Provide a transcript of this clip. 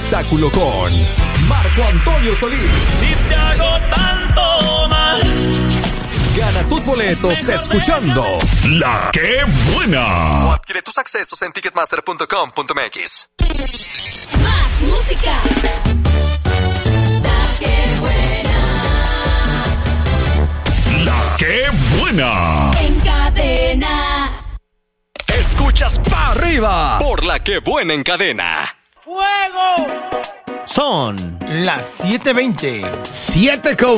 espectáculo con Marco Antonio Solís. Si te hago tanto mal. Gana tus boletos escuchando La Que Buena. O adquiere tus accesos en ticketmaster.com.mx. Más música. La Que Buena. La Que Buena. En cadena. Escuchas pa' arriba Por La Que Buena en cadena. ¡Fuego! Son las 7:20. 7 con